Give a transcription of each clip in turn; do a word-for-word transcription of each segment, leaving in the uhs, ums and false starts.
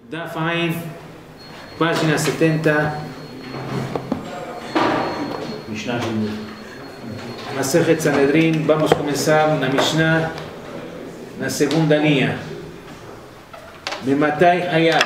Daf Ain, página setenta, Mishnah Masechet Sanedrin. Vamos começar na Mishnah, na segunda linha. Mimatai Hayav.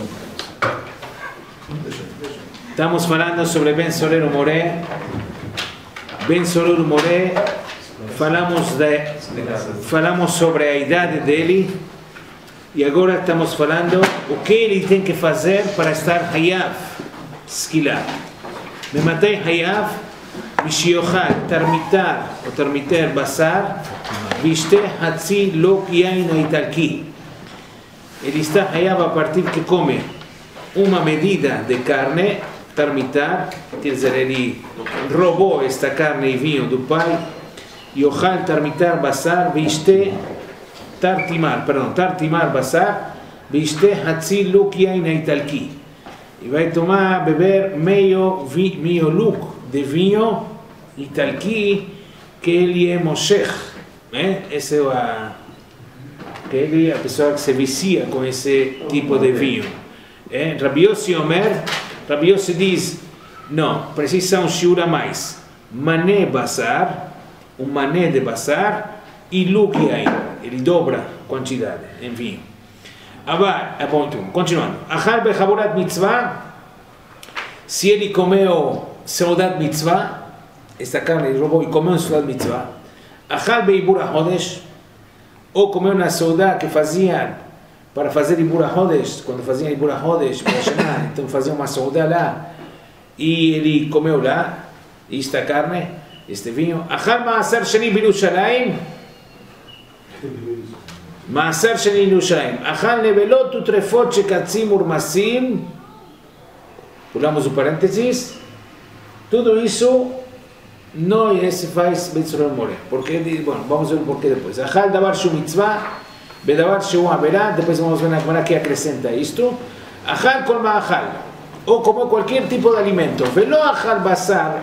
Estamos falando sobre Ben Soler Moré. Ben Soler Moré, falamos, de, falamos sobre a idade dele. E agora estamos falando o que ele tem que fazer para estar Hayav, esquilar. Mimatai Hayav, Mishiochal, termitar ou termiter basar, viste hatzi lok yain italki. Ele está Hayav a partir que come uma medida de carne, termitar, quer dizer, ele roubou esta carne e vinho do pai, e ochal termitar basar, viste tartimar, perdão, tartimar basar, viste hatzi luk yain italki. E vai tomar, beber meio, vi, meio luk de vinho italki, que ele é moshech, né? Esse é a, que ele é a pessoa que se vicia com esse tipo de vinho. É? Rabi Yossi Omer, Rabi Yossi diz, não, precisa um shiur a mais. Mané basar, um mané de basar, e luk yain, ele dobra a quantidade em vinho. Agora, é bom, então, continuando. Achar bechaburat mitzvah, se ele comeu seudat mitzvah, esta carne ele roubou e comeu seudat mitzvah. Achar beibur HaHodesh, ou comeu na seudat que faziam para fazer ibur HaHodesh, quando faziam ibur HaHodesh, então faziam uma seudat lá, e ele comeu lá, esta carne, este vinho. Achar ma'asar sheni b'Yerushalayim, מעשר שני ירושלים, אכל נבלות וטרפות שקצים ורמסים, pulamos o parênteses, tudo isso não é se faz Ben Soler Moré, porque, bom, vamos ver o porquê depois. Achal davar shu mitzvah, bedavar shu averá, depois vamos ver na Gemara que acrescenta isto. Achal kol ma'achal, ou comeu qualquer tipo de alimento, velo achal basar,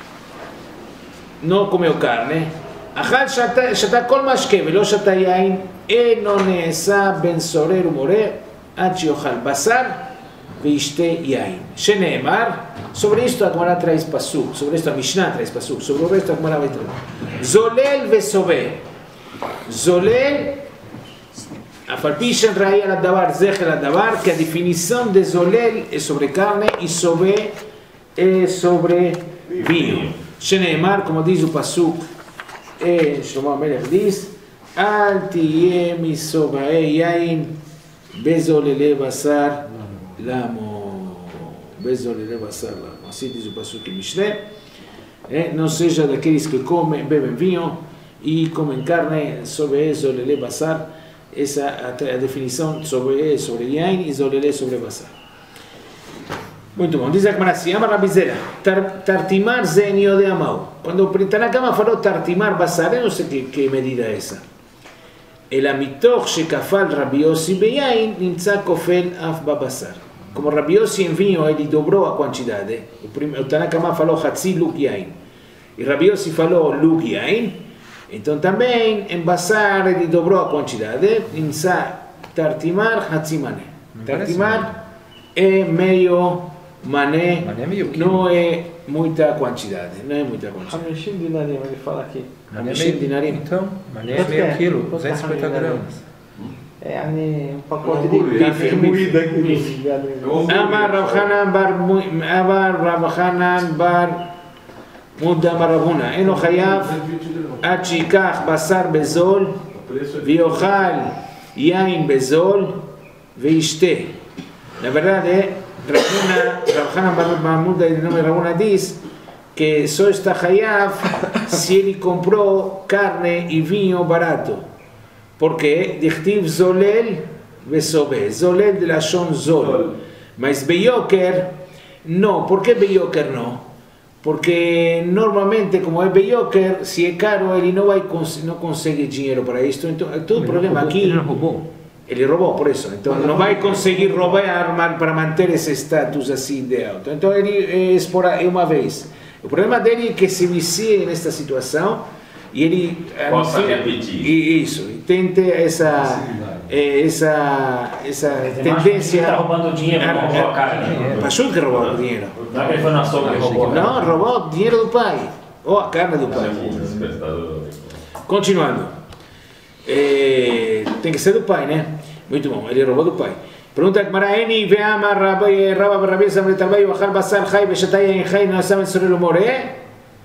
não comeu carne, achal shata kol mashke, velo shata yain, אינו נעשה בן סורר ומורה עד שיאכל בשר וישתה יין. שנאמר, sobre isto a Gemara traz pasuk, sobre isto a Mishnah traz pasuk, sobre o resto a Gemara vai trazer. זולל וסובה. זולל, אף על פי שראי על הדבר זכר הדבר, כי הדפיניção de זולל é sobre carne e סובה é sobre vinho. שנאמר, como diz o pasuk, שלמה המלך diz, אל תהיה מסובעי יין בזוללי בשר למו. בזוללי בשר lamo. Assim diz o passuque Mishneh. Não seja daqueles que comem, bebem vinho e comem carne sobre zolele basar. Essa é a definição sobre sobre yain e zolele sobre basar. Muito bom. Diz a Gemara assim, ama Rabizera, tartimar zenio de amau. Quando o Tanakama falou tartimar basar, eu não sei que, que medida é essa. אלא מתוך שכפל רבי יוסי ביין, נמצא כופל אף בבשר. Como Rabi Yossi em vinho, ele dobrou a quantidade. O Tanakama falou hatzi luk yain. E Rabi Yossi falou luk yain. Então também, em basar, ele dobrou a quantidade. Nמצא tartimar hatzi mané. Tartimar é meio mané, não é muita quantidade. Não é muita quantidade. חמישים דינרים, ele fala aqui. חמישים דינרים. Então, mané é meio quilo, duzentos e cinquenta gramas. É, um pacote de bife moído aqui. Amar Rav Hanan bar Amar Rav Hanan bar Muda Marabuna. Eno chayav ad shikach basar bezol viochal yain bezol veishte. Na verdade é Rav Hanan bar Muda, de nome Rabuna, diz que só está chayav se ele comprou carne e vinho barato. Porque dichtiv zolel vesobe, zolel de lashon zol, mas beyoker não. Por que beyoker não? Porque normalmente, como é beyoker, se é caro, ele não vai não consegue dinheiro para isto. Então, todo o problema aqui, ele roubou. Ele roubou, por isso. Então, não vai conseguir roubar para manter esse status assim de alto. Então, ele é uma vez. O problema dele é que se vicia nesta situação. E ele possa repetir isso, e tente essa eh, esa, esa tendencia. Está roubando dinheiro, não roubou a carne. Pachut que roubou o dinheiro. Não é que ele foi no açougue e roubou. Não, roubou o dinheiro do pai. Ou a carne do pai. Continuando. Eh, tem que ser do pai, né? Muito bom, ele roubou do pai. Pergunta a Gemara, Eni ve'ama Rabbi Rabbi Rabbi Samre Talbai v'achal basar chai v'shatay yain chai no saben sobre el more.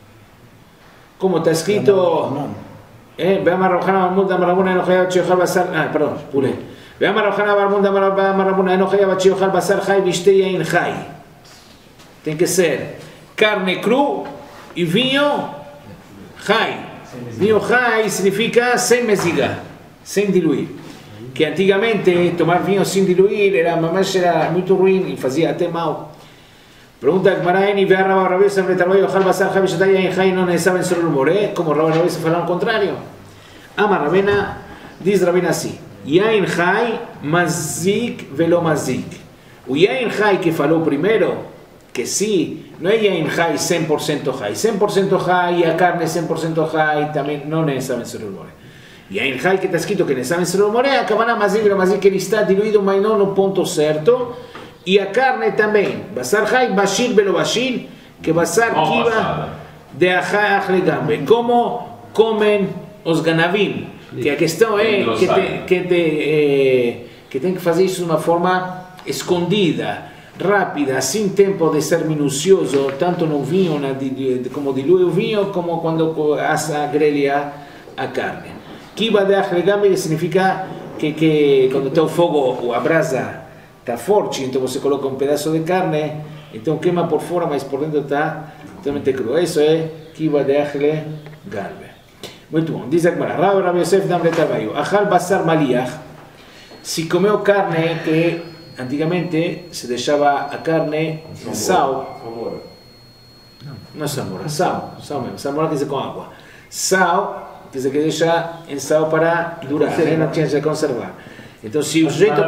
Como está escrito, eh, ve'ama Rabhana Barmunda Marabuna no chai v'chiochal basar, ah, perdón, pulé. Ve'ama Rabhana Barmunda Marabuna no chai v'chiochal basar chai v'shtay yain chai. Tem que ser carne cru e vinho chai. Vinho chai significa sem mesiga, sem diluir. Que antigamente tomar vinho sem diluir era, mamás era muito ruim e fazia até mal. Pergunta a Gemara, Eni ve'a Rabbi Rabbi Samre Talbai v'achal basar chai v'shatay yain chai no saben sobre el more, como Rabbi Rabbi se fala ao contrário. Ama Rabena, diz Rabena assim, yain chai mazik velo mazik. O yain chai que falou primeiro, que sim, não é yain chai cem por cento chai. cem por cento chai e a carne cem por cento chai também não saben sobre el more. Yain chai que está escrito que ne saben sobre el more, a cabana mazik velo mazik que ele está diluído, mas não no ponto certo. E a carne também, basar chai, bashir velo bashir, que basar kiva de achai legame. Como comem os ganavim? Que a questão é que, te, que, te, eh, que tem que fazer isso de uma forma escondida, rápida, sem tempo de ser minucioso, tanto no vinho, na, de, de, como dilui o vinho, como quando assa grelha a carne. Kiva de achai legame significa que, que quando tem o fogo ou a brasa está forte, então você coloca um pedaço de carne, então queima por fora, mas por dentro está totalmente cru. Isso é kiva de achle galbe. Muito bom. Diz a Gemara, Rabbi Rabbi Yosef Damre Talbayu, achal basar maliach, se comeu carne que antigamente se deixava a carne em sal. Não é samora, sal, sal mesmo. Samora quer dizer com água. Sal, quer dizer que deixa em sal para durar, né? Não tinha que conservar. Então se o jeito...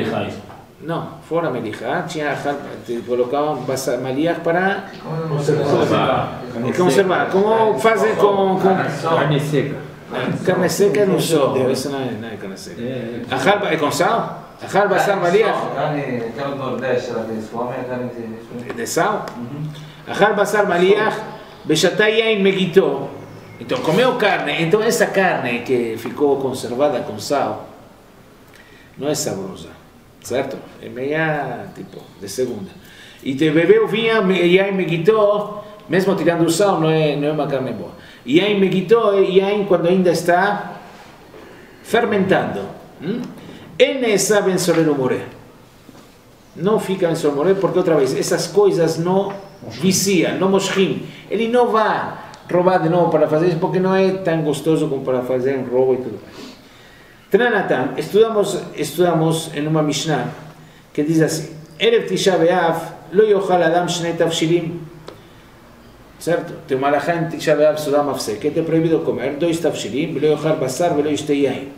Não, fora melija, tinha, colocavam maliach para conservar. conservar. Como fazem com, com Carne seca. carne seca não só, isso não é, não é carne seca. Achal é com sal? Achal basar maliach? Carne do Nordeste, ela tem fome, é carne de sal? Achal basar maliach, beshatay yain megito. Então comeu carne, então essa carne que ficou conservada com sal não é saborosa. Certo? É meia, tipo, de segunda. E te bebeu vinho, yain megito, mesmo tirando o sal, não é, não é uma carne boa. Yain megito é yain quando ainda está fermentando. Ele sabe ben sobre o more. Não fica ben sobre o more, porque outra vez, essas coisas não viciam, não moshim. Ele não vai roubar de novo para fazer isso, porque não é tão gostoso como para fazer um roubo e tudo mais. Tranatan, estudamos, estudamos em uma Mishnah que diz assim: Erev Tisha B'Av lo yochal adam shnei tavshilim. Certo? Tem uma alahá em Tisha B'Av Sudam Mafsek, que é proibido comer dois tavshilim, lo yochal basar velo yishtei yain.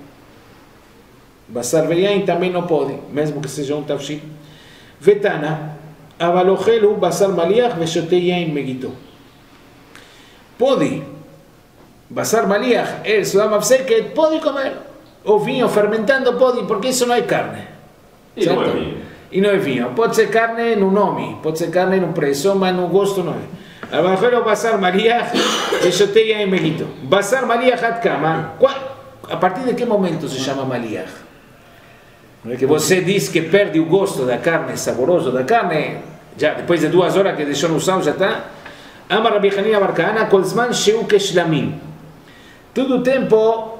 Basar velo yain também não pode, mesmo que seja um tavshil. Vetana, aval ochelu basar maliach veshotei yain megito. Pode. Basar maliach, el Sudam Mafsek, pode comer. O vinho fermentando pode, porque isso não é carne. E não é vinho. E não é vinho. Pode ser carne no nome, pode ser carne no preço, mas no gosto não é. Abajo basar maliach, veshotei yain megito. Basar maliach ad kama. A partir de que momento se chama maliach? Que você diz que perde o gosto da carne, saboroso da carne, já depois de duas horas que deixou no sal já está. Amar Rabbi Hanina bar Kahana, kol zman sheu keshlamim. Todo o tempo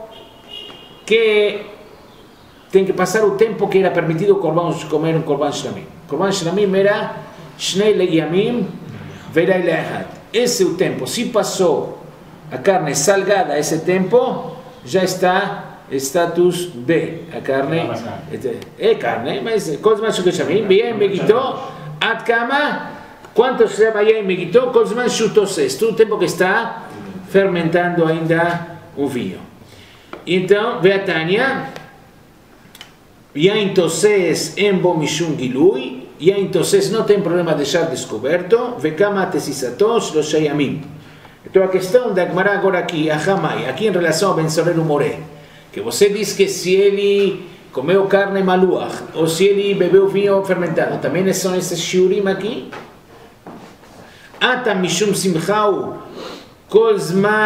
que tem que passar o tempo que era permitido comer um korban shlamim. Korban shlamim era shnei leyamim verai le'ahad. Esse é o tempo. Se passou a carne salgada esse tempo, já está status de a carne. É carne, mas kozman sheu keshlamim, be'yain megito, ad kama, quanto se chama yain megito, kozman sheu toses. Todo o tempo que está fermentando ainda o vinho. Então, Veatania, Yain Toses Embo Mishum Gilui, Yain Toses não tem problema de deixar descoberto, Vekama Tesisatos Los Shayamim. Então a questão da Gemara agora aqui, a Hamai, aqui em relação ao Ben Sorer More, que você diz que se ele comeu carne maluach, ou se ele bebeu vinho fermentado, também são esses shiurim aqui. Ata mishum simchau, kol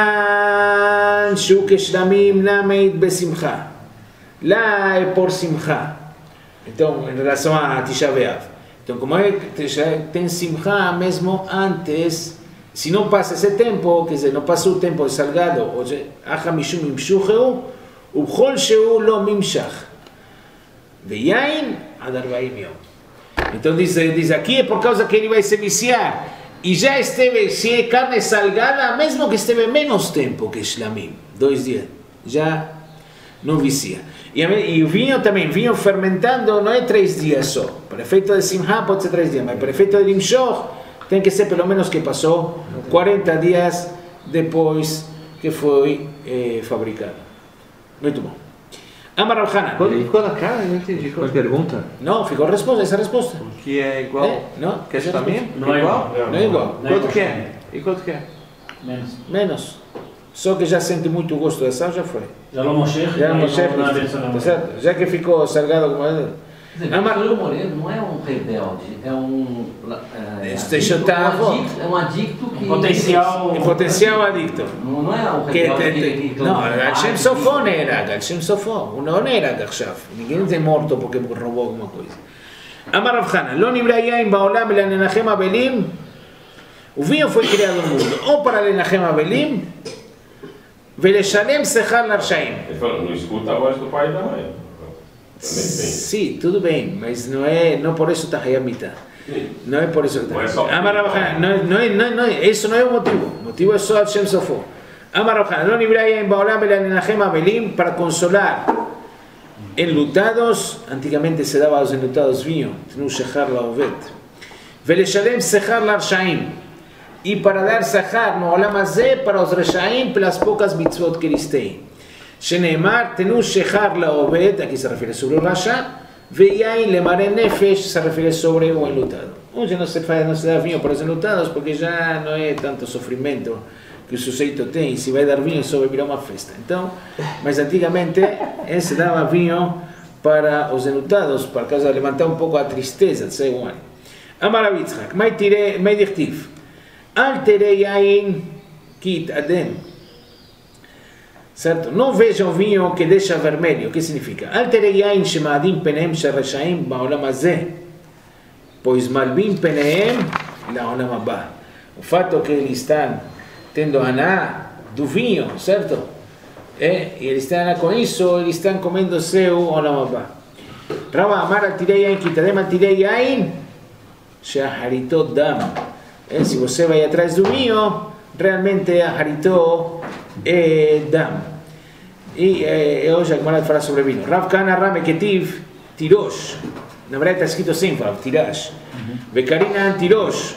zman shu keshlamim lameid besimcha. Lá é por simcha. Então, em relação a Tisha B'Av. Então, como é que tem simcha mesmo antes, se não passa esse tempo, quer dizer, não passou o tempo de salgado, ou seja, acha mishum imshucheu, o bchol sheu lo mimshach. Veyain ad arbaim yom. Então, diz, diz aqui, é por causa que ele vai se viciar. E já esteve, se é carne salgada, mesmo que esteve menos tempo que shlamim, dois dias, já não vicia. E, e o vinho também, vinho fermentando não é três dias só. Para efeito de simcha pode ser três dias, mas para efeito de limshor tem que ser pelo menos que passou quarenta dias depois que foi eh, fabricado. Muito bom. Amar Rav Hanan. Quando ficou na cara, eu não entendi. Qual pergunta? Não, ficou a resposta, essa é a resposta. Que é igual? É, não? Que é shlamim? Não é igual. Não é igual. Não é Quanto igual. que é? E quanto que é? Menos. Menos. Só que já sente muito o gosto da sal, já foi. Já não mochei. Já não mochei, tá certo? Já que ficou salgado como é. Amar Moreno não é um rebelde, é um. É, Este chutava. um adicto, é um adicto que. Um potencial. Em potencial adicto. Não, não é um Que rebelde te, que. te, que não, ah, Al Shem Sofó não era, Al Shem Sofó, não era עכשיו. Ninguém é morto porque roubou alguma coisa. Amar Rav Hanan, לא נברא יין בעולם אלא לנחם אבלים. O vinho foi criado no mundo ou para לנחם אבלים ולשלם שכר לרשעים. Ele falou, não escuta a voz do pai e da mãe. Também tem. Sim, tudo bem, mas não é, não por isso está hayamita. Não é por isso que Não é está. só- Amar Rav Hanan, não, não, é- não, não, é- isso não é o motivo. O motivo é só Al Shem Sofó. Amar Rav Hanan, לא נברא יין בעולם אלא לנחם אבלים, para consolar enlutados. Antigamente se dava aos enlutados vinho, תנו שכר לעובד. ולשלם שכר לרשעים. E para dar sahar no olam hazeh para os reshaim pelas poucas mitzvot que eles têm. Sheneemar, tenu shechar laoved, aqui se refere sobre o rasha, veyain lemare nefesh, se refere sobre o enlutado. Hoje não se faz, não se dá vinho para os enlutados porque já não é tanto sofrimento que o sujeito tem, se vai dar vinho só vai virar uma festa. Então, mas antigamente se dava vinho para os enlutados, para causa de levantar um pouco a tristeza de ser humano. Amar Rav Yitzchak, mai tire, mai dichtiv. Al terei yain kit adem. Certo? Não vejam vinho que deixa vermelho. O que significa? Al terei yain shemadim penehem sharashaim ba'olam hazeh. Pois malbim penehem la'olam haba. O fato que eles estão tendo aná do vinho, certo? É, e eles estão aná com isso, eles estão comendo seu olam haba. Rava amar al terei yain kit adem al terei yain she'aharito dam. É, se você vai atrás do vinho, realmente a haritó é dam. E é, hoje a Gemara fala sobre vinho. Rav Kana Rame Ketiv Tirosh. Na verdade está escrito sem Rav, Tirash. Vekarina Tirosh.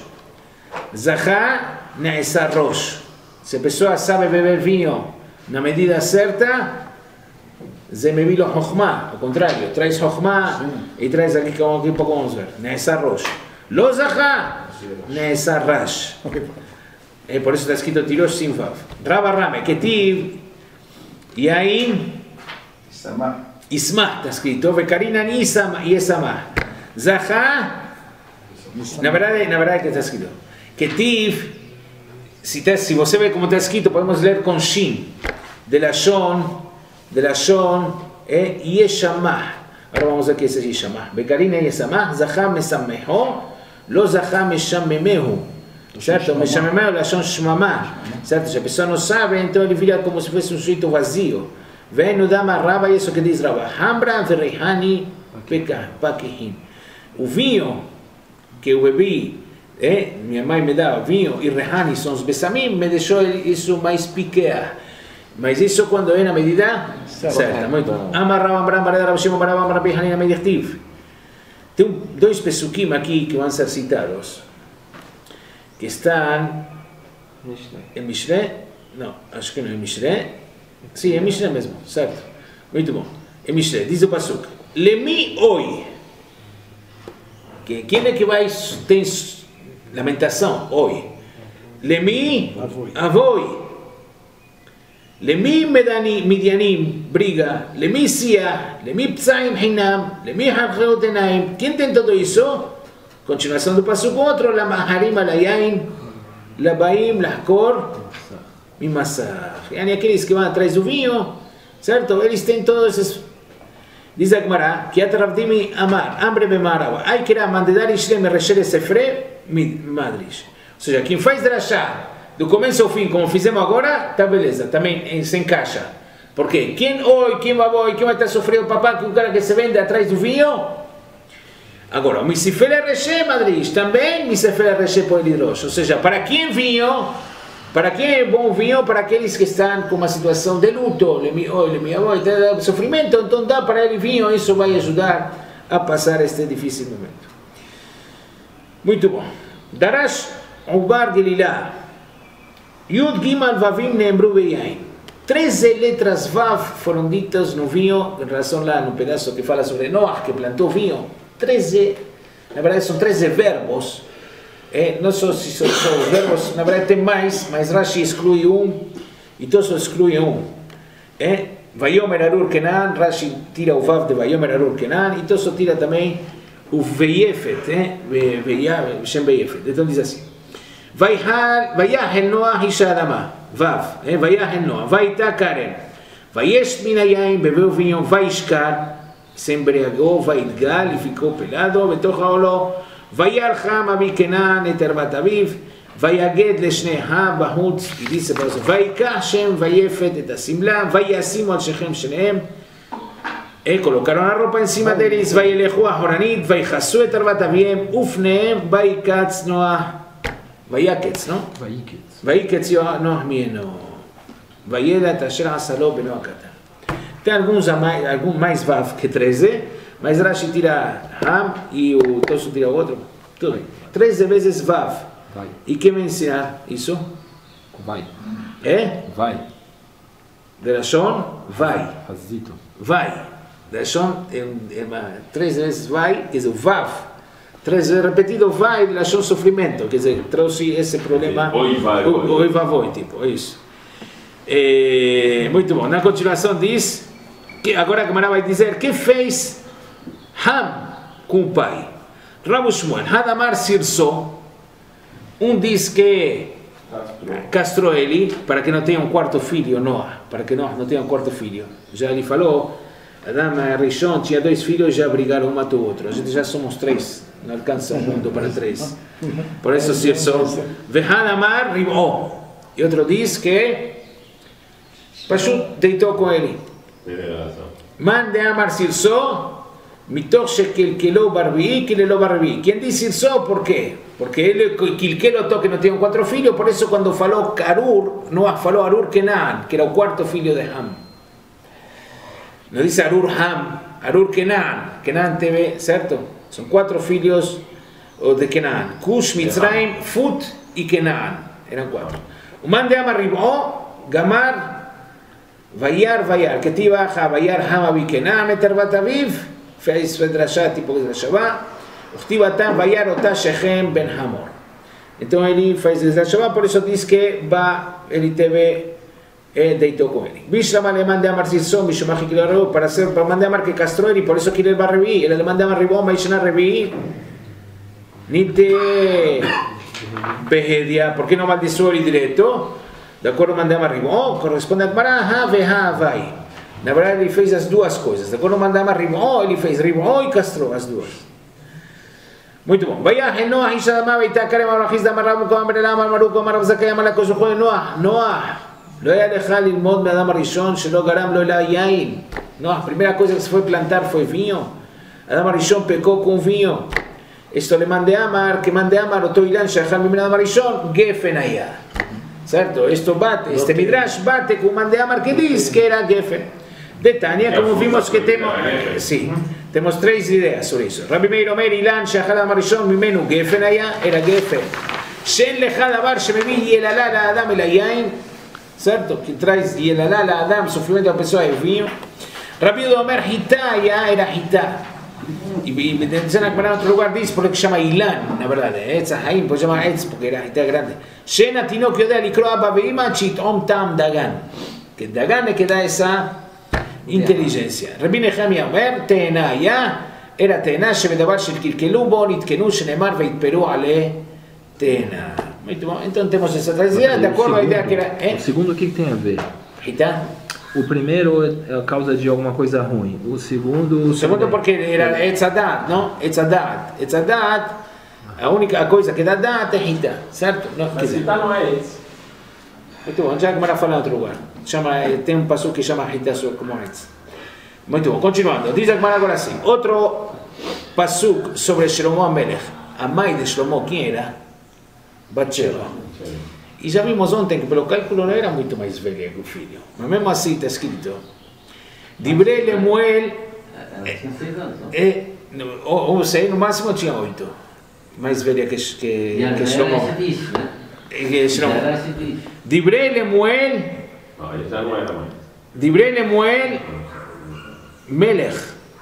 Zahá Ne'esa Rosh. Se a pessoa sabe beber vinho na medida certa, Ze mevilo Chokhmah. Ao contrário, traz Chokhmah e traz aqui, aqui pouco vamos ver. Ne'esa Rosh. Lo Zahá Ne'esa Rash. É por isso está escrito Tirosh sem Vav. Rava Rame Ketiv Yain Isma está escrito Vekarina e Esama Zahá. Na verdade, na verdade que está escrito Ketiv, se, tá, se você vê como está escrito, podemos ler com Shin de Lashon de Lashon é Yeshamah. Agora vamos ver o que é esse Yeshamah. Vekarina e Esama Zahá Mesameho Lo Zahá Meshamemehu. Certo? Meshamemehu é Lashon Shmamah. Certo? Se a pessoa não sabe, então ele vira como se fosse um sujeito vazio. Vem no Dama Rava, isso que diz Rava. Hambra verihani pakihim. O vinho que eu bebi, é, minha mãe me dá vinho e rehani são os besamim, me deixou isso mais piquear. Mas isso quando é na medida certa. Muito bom. Amar Rava Amram Barada Rav Shimon Baravam Rabbi Hanina Medichtiv. Tem dois pesukim aqui que vão ser citados, que estão em Mishle. Não, acho que não é Mishle. Sim, é Mishle mesmo, certo? Muito bom. É Mishle. Diz o pasuk. Lemi oi. Quem é que vai tem lamentação? Oi. Lemi avoi. Lemi medani midianim, briga, lemi sia, lemi psaim hinam, lemi hargeotenaim. ¿Quién tem todo isso? Continuação do passo outro, la maharim alayain, la baim, la cor, mi massaj. Yani aqueles que vão atrás do vinho, certo? Eles têm todos esses. Diz a Gemara, que atrapdimi amar, hambre me marawa. Ai que era mandar ishle me rechere sefre, madrish. Ou seja, quem faz drachá do começo ao fim, como fizemos agora, tá beleza, também se encaixa. Porque quem oi, quem vai oi, quem vai estar sofrendo papá com o cara que se vende atrás do vinho? Agora, o misifele reche, madrish, também misifele reche por hidrox. Ou seja, para quem vinho, para quem é bom vinho, para aqueles que estão com uma situação de luto, sofrimento, então dá para ele vinho, isso vai ajudar a passar este difícil momento. Muito bom. Darash Ubar Gililá, Yud Gimal Vavim Nembru Beyain. Treze letras Vav foram ditas no vinho, em relação lá no pedaço que fala sobre Noah, que plantou vinho. Treze, na verdade são treze verbos. É, não só se são os verbos, na verdade tem mais, mas Rashi exclui um e Tosso exclui um. É, Vayomer Arur Kenan, Rashi tira o Vav de Vayomer Arur Kenan e Tosso tira também o Veyefet, é, Shem Veyefet. Então diz assim: Vayahel Noah Isha Adama, Vav, é, Vayahel Noah, Vaita Karen, Vayesh Minayaim, bebeu vinho, Vaishkar, se embriagou, Vaidgal e ficou pelado, Betochaolo. Vayar Ham Abi Kenan et Erbat Aviv, Vayaged לשני ham בחוץ, y dice por eso, ויקח שם ויפת את השמלה, וישימו על שכם שניהם, colocaron la ropa encima de ellos, וילכו אחורנית, ויכסו את ארבעת אביהם, ופניהם, ויקץ נוח, ויקץ, לא? ויקץ. ויקץ נוח ממנו, וידע את אשר עשה לו בנו הקטן. Tem alguns, alguns mais vav que treze, mas Rashi tira Ham e o Tosso tira o outro. Tudo bem. treze vezes Vav. Vai. E quem me ensina isso? Vai. É? Vai. De Lashon, vai. Hazito. Vai. De Lashon, é, é treze vezes vai, quer dizer, Vav. Três vezes repetido vai, de Lashon sofrimento. Quer dizer, trouxe esse problema. Oi, vai. Oi, vai, oi, tipo, é isso. É, muito bom. Na continuação diz, que agora a Gemara vai dizer, que fez Ham com o pai? Rabu Shmuel, Hadamar Sirso, um diz que castrou ele para que não tenha um quarto filho, Noah, para que Noah não tenha um quarto filho. Já ele falou, Adam Rishon tinha dois filhos, já brigaram um matou o outro. A gente já somos três, não alcança o mundo para três. Por isso Sirso, Vehadamar Ribó. E outro diz que Pashut deitou com ele. Mande Amar Sirso, Mitoch Shekilkelo Barbi, Kilelo Barbi. Quem diz Sirso, por quê? Porque ele Kilkelo toque não tinha quatro filhos, por isso quando falou Arur, Noah falou Arur Kenan, que era o quarto filho de Ham. Não diz Arur Ham, Arur Kenan. Kenan teve, certo? São quatro filhos de Kenan. Cush, Mitzrayim, Fut e Kenan. Eram quatro. O Mande Amar Ribó, Gamar, Vayar, Vayar. Que te baja, Vayar Ham Abi Kenan, Eterbat Aviv. Fez Fedrashá, tipo de Drashá, Uchtibatam, Vayar Otá Shechem Ben Hamor. Então ele faz Drashá, por isso diz que ele teve, deitou com ele. Bishlama le mande Amar Sirson, Bishlama Hikilaro, para ser, para mandar Amar que castrou ele, por isso que ele vai revi, ele le manda Amar Ribó, Maishana revi, Nite Behedia, por que não maldiçou ele direto? De acordo, manda Amar Ribó, corresponde a Gmará, Ha, Veha, Vai. Na verdade, ele fez as duas coisas. Depois não mandava Ribó, ele fez Ribó e castrou as duas. Muito bom. Vayah Noah, Isha Dama, Veita Karem, Abrachiz Dama, Rabu, Kam, Berelam, Maru, Kam, Rav Zakaya, Malakos, Noah, Noah, לא היה לך ללמוד מאדם הראשון שלא גרם לו אלא יין. Noah, a primeira coisa que se foi plantar foi vinho. Adam Arishon pecou com vinho. Esto le mandé a Amar, que mandé a Amar, אותו אילן שאכל ממנו Adam הראשון, גפן היה. Certo? Esto bate, este Midrash bate com o mandé a Amar que diz que era גפן. De Tânia, como vimos que temos, sim, temos três ideias sobre isso. Rabbi Meir Omer, Ilan, Shachal Adam Arishon, Mimenu, Gefen היה, era Gefen. Shen לך דבר שמביא יללה לאדם אל היין, certo? Que traz יללה לאדם, sofrimento da pessoa é vinho. Rabbi Yehuda Omer, Hitá היה, era Hitá. E dizem que para outro lugar diz porque chama Ilan, na verdade, Etz Haim, porque chama Etz, porque era Hitá grande. Shen התינוק יודע לקרוא אבא ואמא, צ'יטעום טעם דגן. que Dagan es que da esa inteligencia. Rabbi Nehemia Omer, Teena ya, era Teena, Shebedabar Shel Kilkelu Bo, Nitkenu, Shenemar, Veitperu Ale Teena. Muito bom, então temos essa tradição, de acordo com a ideia que era. O segundo, o que, que tem a ver? Então, O primeiro é a causa de alguma coisa ruim. O segundo... o segundo porque era Etzadat, não? Etzadat. Etzadat, a única coisa que dá dat é Hita, certo? Não, quer Mas dizer, Hita não é esse. muito bom, já que vai falar em outro lugar. Chama, tem um passo que chama Hita como Etz. Muito bom, continuando. Diz a Gemara agora assim. Outro passo sobre Shlomo Amelech. A mãe de Shlomo, quem era? Batsheva. E já vimos ontem que pelo cálculo não era muito mais velha que o filho. Mas mesmo assim está escrito. Dibrei Lemuel. Ela tinha seis anos. Não? É, ou, ou sei, no máximo tinha oito. Mais velha que, que, E ela que era Shlomo. esse bicho, né? Que Shlomo. Ela era esse bicho. Dibrei Lemuel. Não, ele já não era mais. Dibrei Lemuel. Melech.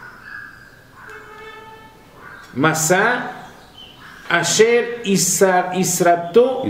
Masá. Asher Isar, Isratu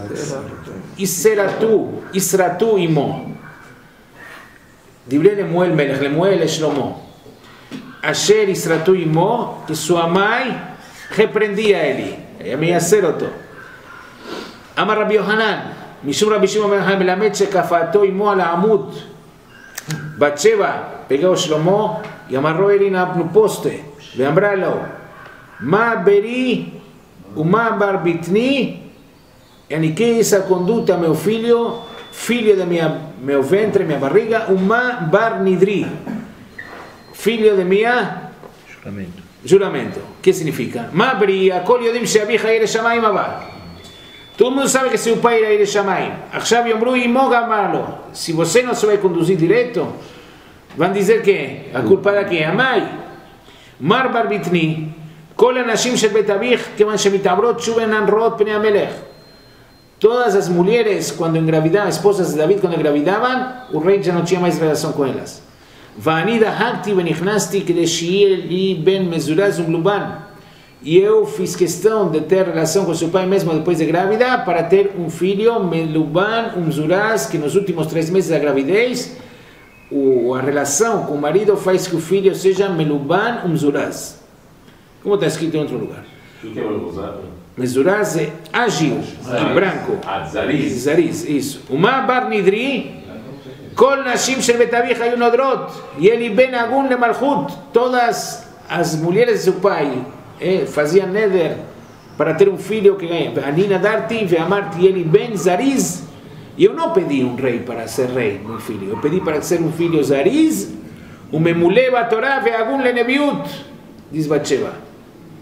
Iseratu Isratu Imo Dibre Lemuel Melech Lemuel Shlomo Asher Isratu Imo que su amai reprendía a Eli ella me iba a hacer otro Amar Rabbi Yohanan Mishum Rabbi Shimon Ben Yochanan Melamed Shekafato Imo al Amud Batsheva pegó Shlomo y amarró Eli en un poste le ambralo Ma Beri Uma bar bitni, e que essa conduta meu filho, filho da minha meu ventre, minha barriga, uma bar nidri, filho da minha Juramento. juramento. Que significa? Ma bri, akol yodim sheabicha ire shamayim aba. Todo mundo sabe que seu pai era ire shamayim. Achshav yomru imo gamarlo. Se você não se vai conduzir direto, vão dizer que a culpa da quem? A mãe. Mar bar bitni. כל הנשים של בית אביך, כיוון שמתעברות שוב אינן רואות פני המלך. Todas as mulheres, cuando engravidaban, esposas de David, cuando engravidaban, el rey ya no tenía más relación con ellas. ואני דאגתי ונכנסתי כדי שיהיה לי בן מזורז ומלובן. E eu fiz questão de ter relação com seu pai mesmo depois de grávida, para ter um filho meluban, um zuraz, que nos últimos três meses da gravidez, o, a relação com o marido faz que o filho seja meluban, um zuraz. Como está escrito em outro lugar. O que é o usar? Mezuraz é ágil e branco. Ah, Zariz. Zariz, isso. Uma bar nidri, kol nashim shel bet avicha hayu nodrot, e ele ben agun le malchut. Todas as mulheres de seu pai eh, faziam neder para ter um filho que ganha. Ani nadarti ve'amarti ele ben zariz. E eu não pedi um rei para ser rei, um filho. Eu pedi para ser um filho zariz, um memule batorá ve'agun le nebiut, diz Batsheva.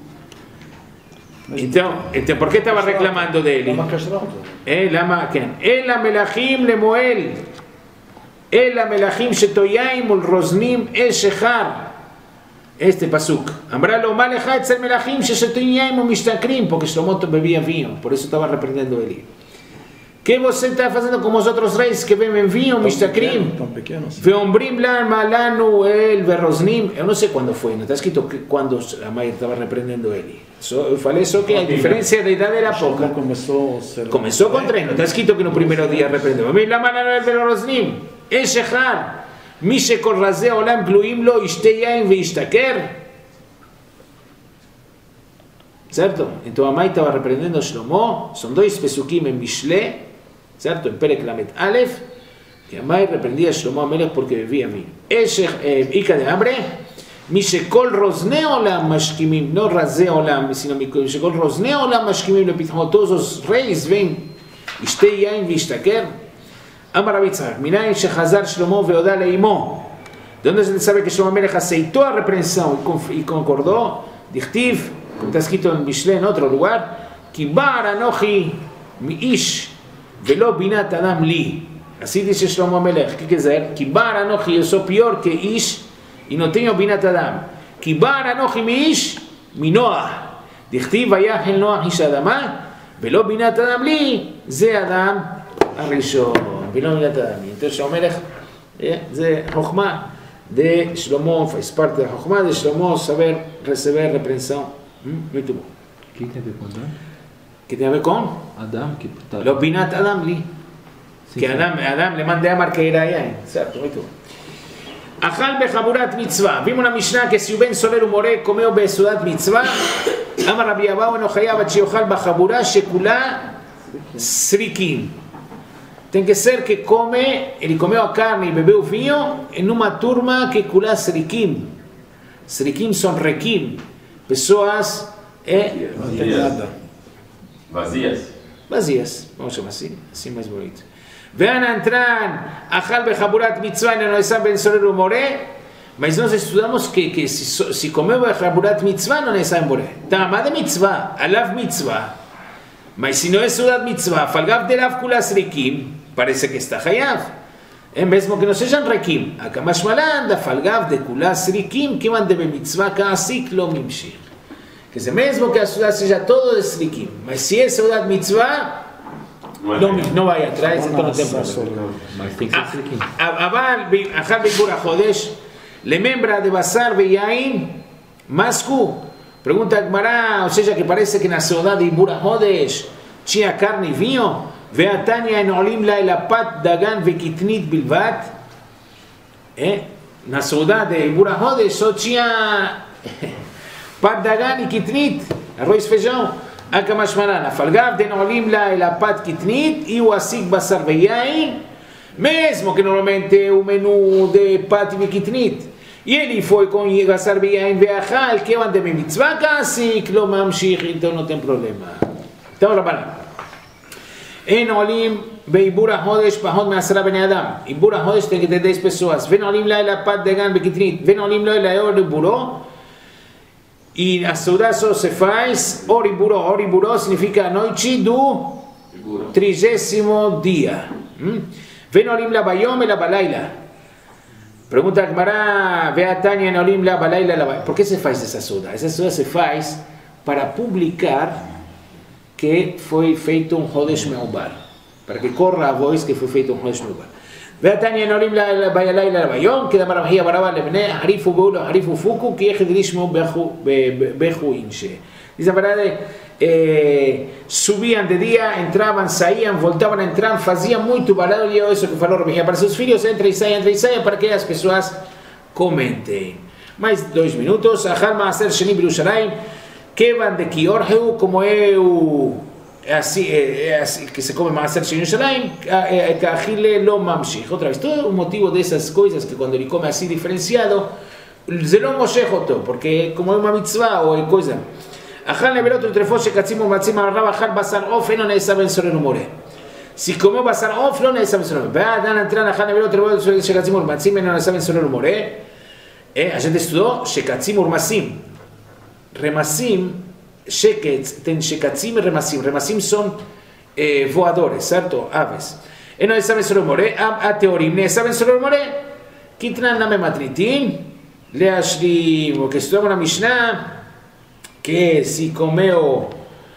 Então, então, por que estava reclamando dele? Lama כן. אל המלכים למועל, אל המלכים שטויים ולרוזנים אש אחד. Este pasuk. אמרה לו, מה לך אצל מלכים ששטויים ומשתכרים? Porque Shlomo bebía vino, por eso estaba reprendiendo ele. Que você está fazendo como os outros reis que bebem vinho, mistakrim? Veombrim lan malanu el verrosnim. Eu não sei quando foi, não está escrito que quando a mãe estava repreendendo ele. So, eu falei só que a diferença da idade era pouca. Começou com três, não está escrito que no primeiro dia repreendeu. Veombrim lan malanu el verrosnim. Esh echad. מי שכל רזי העולם גלויים לו ישתה יין וישתכר. Certo? Então a mãe estava repreendendo Shlomo, são dois pesukim em Mishle, certo? Em Perek Lamed Aleph, que a mãe repreendia Shlomo Amelech porque bebia vinho. Ica de hambre, משכל רוזני עולם משכימים, לא רזי עולם, משכל רוזני עולם משכימים לפתחו, todos os reis vêm, ישתה יין וישתכר. אמר רבי יצחק, מנין שחזר שלמה והודה לאמו, de onde se sabe que Shlomo Amelech aceitou a repreensão e concordou, dichtiv, como está escrito en Mishle en otro lugar, כי בער אנוכי מאיש ולא בינת אדם לי. Así dice Shlomo Amelech, ¿qué quiere decir? כי בער אנוכי, yo soy peor que ish y no tengo בינת אדם. כי בער אנוכי מאיש מנוח. דכתיב ויחל נוח איש אדמה ולא בינת אדם לי, זה אדם הראשון. ולא בינת אדם. entonces Shlomo Amelech, זה חוכמה de Shlomo, faz parte da חוכמה de Shlomo saber receber repreensão. Muito bom. O que tem a ver com Adam? Que tem a ver com? Adam, que tá... Lo binat Adam li. que Adam, Adam le mande a Amar que era allá, certo, muito bom. Achal bechaburat mitzvah. Vimos na Mishnah que se o ben soler o more comeu besudat mitzvah, Amar Rabbi Abahu eno chayav ad sheyochal bachabura shekula srikim. Tem que ser que come, ele comeu a carne e bebeu vinho em uma turma que kula srikim. Srikim são rekim, pessoas é, vazias. Vazias, vamos chamar assim, assim mais bonito. Vean entrar achal bechaburat mitzvah e não é ben soler o more, mas nós estudamos que, que se, se comeu bechaburat mitzvah não é ben more. Tama de mitzvah, alav mitzvah. Mas se não é sudat mitzvah, falgav de lav kula srikim, parece que está hayav. É mesmo que não sejam rekim. A kamash malan da falgav de kula srikim, que mande be mitzvah kaasik lo mimshir. Quer dizer, mesmo que a sudat seja todo de srikim, mas se é sudat mitzvah, não, não vai atrás, então não tem problema. Mas tem que ser srikim. Aval, achal beibur ha-chodesh, lemembra de basar beyain, masku. Pergunta a Gemara, ou seja, que parece que na saudade de Ibur ha-chodesh tinha carne e vinho. Ve'atania en olim la elapat dagan ve'kitnit bilvat. Na saudade de Ibur ha-chodesh só tinha pat dagan e kitnit, arroz e feijão. Akamash malan, falgav de olim la elapat kitnit e o asik basar beyain, mesmo que normalmente o menu de pat e kitnit. E ele foi com Basar Beyain Veachal, que é de mitzvah kasik, lo mamshich, então não tem problema. Então, Rabanan. En olim beibur ha-chodesh pahot me'asara bnei adam. Ibur ha-chodesh tem que ter dez pessoas. Ven olim la elapat dagan bekitnit. Ven olim la elayor iburo. E a saudade só se faz oriburo. Oriburo significa noite do trigésimo dia. Ven olim la bayom e la balayla. Pergunta a Gemara, Veatania en olim la balayla la. ¿Por qué se faz essa saudade? Essa saudade se faz para publicar que foi feito um Chodesh Meubar, para que corra a voz que foi feito um Chodesh Meubar. Veatania en olim la balayla la bayom, que da marahia baraba lebne harifu beulo harifu fuku, que echedrishmo bechu inche. Diz a verdade, eh, subiam de dia, entravam, saíam, voltavam a entrar, faziam muito barulho, isso que falou Rabbi, para seus filhos, entra e sai, entra e sai, para que as pessoas comentem. Mais dois minutos, Achal Maaser Sheni Birushalayim, Kevan de Kiorheu, como é o, é assim, é assim que se come Maaser Sheni Birushalayim, Kahile Lo Mamshich. Outra vez, todo o motivo dessas coisas, que quando ele come assim diferenciado, Ze Lo Moshech Oto, porque como é uma mitzvah ou é coisa. Achal neverot utrefot shekatzim umatzim al rab achal basar of eno neesa ben soler umore. Si comeu basar of לא נעשה ben soler umore. Ve'adan entran achal neverot utrefot shekatzim umatzim eno neesa ben soler umore. A gente estudou shekatzim urmasim. Remasim, sheketz, tem shekatzim e remasim. Remasim são eh, voadores, certo? Aves. Eno neesa ben soler umore. A teorim neesa ben soler umore. Kitnan name matritim. Leashlim, o que estudamos na Mishnah, que se comeu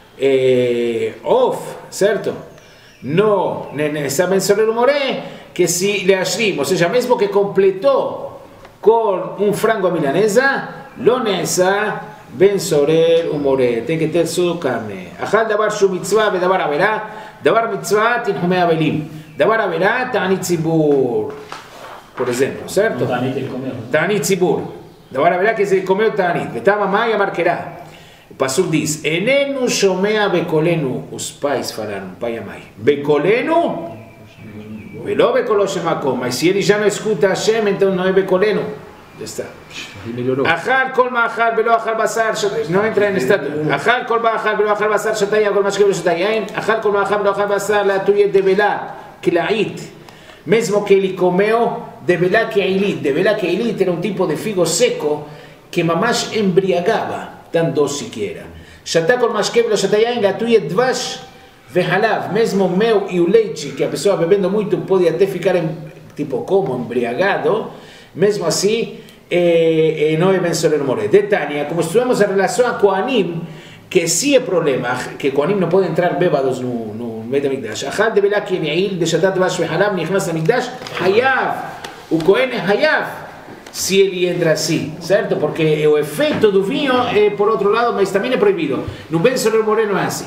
eh, off, certo? No, nessa ben soler umore, que se le ashrim, ou seja, mesmo que completou com um frango à milanesa, lo nessa ben soler umore, tem que ter só carne. Achal davar shu mitzvah ve davar averá, davar mitzvah tinhumei avelim, davar averá ta'anit tzibur, por exemplo, certo? Ta'anit tzibur, davar averá que se comeu ta'anit, vetama mai amarquerá. O Pasuk diz, Enenu shomea bekolenu, os pais falaram, pai e mãe, bekolenu, velo bekolo shemakom, mas se ele já não escuta Hashem, então não é bekolenu, já está. Achal kol ma'achal velo achal basar, não entra em estado, achal kol ma'achal velo achal basar, shatay agol mashke velo shatay yain, achal kol ma'achal velo achal basar, la tuye devela, kila'it, mesmo que ele comeu devela keilit, devela keilit era um tipo de figo seco que mamash embriagava, tan doce que era. Shatá com mashke velo shatayain, la tuye dvash vehalav, mesmo mel e o leite, que a pessoa bebendo muito pode até ficar em, tipo como embriagado, mesmo assim, eh, eh, não é ben soler umore. Detalhe, como estudamos a relação a Kohanim, que sim é problema, que Kohanim não podem entrar bêbados no, no Beit HaMikdash. Achal de belá que ne'il, de shatá dvash vehalav, nichnas HaMikdash, hayav, o Kohen é hayav, se ele entra assim, certo? Porque o efeito do vinho é por outro lado, mas também é proibido. No ben soler umore não é assim.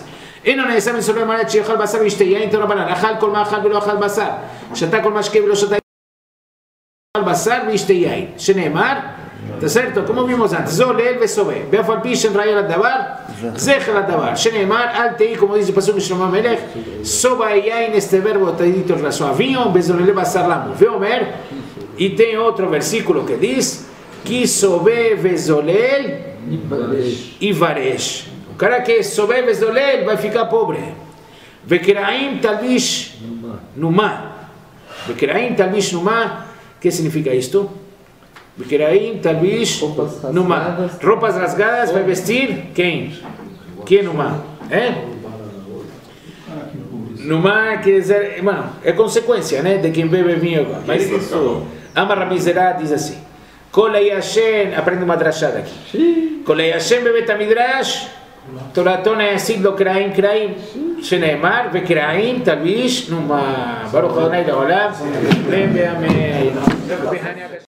אינו נעשה מסובר למעלה שיאכל בשר וישתה יין תרבנן, אכל כל מאכל ולא אכל בשר, שתה כל משקה ולא שתה בשר וישתה יין, שנאמר, אתה certo, כמו vimos antes, זולל וסובה, באף על פי שנראה לדבר, זכר לדבר, שנאמר, אל תהי, כמו dice פסוק משלמה המלך, soba e yain este verbo traído razoavinho, bezolele basar lamu, ואומר, e tem outro versículo que diz, que sobe vezolel e varesh. O cara que sobe vezolel vai ficar pobre. Vekeraim talvish numa. Vekeraim talvish numa. O que significa isto? Vekeraim talvish numa. Roupas rasgadas vai vestir quem? Quem numa? É? Numa quer dizer, mano, é consequência, né, de quem bebe vinho. Mas isso, Amar Mizerá diz assim. Kolei Hashem, aprende uma drachada aqui. Kolei Hashem bebet amidrash, Toraton é assim do Kraim Kraim, Sheneemar, Vekraim, Talvish, numa Baruch Adonai Leolam, Amém.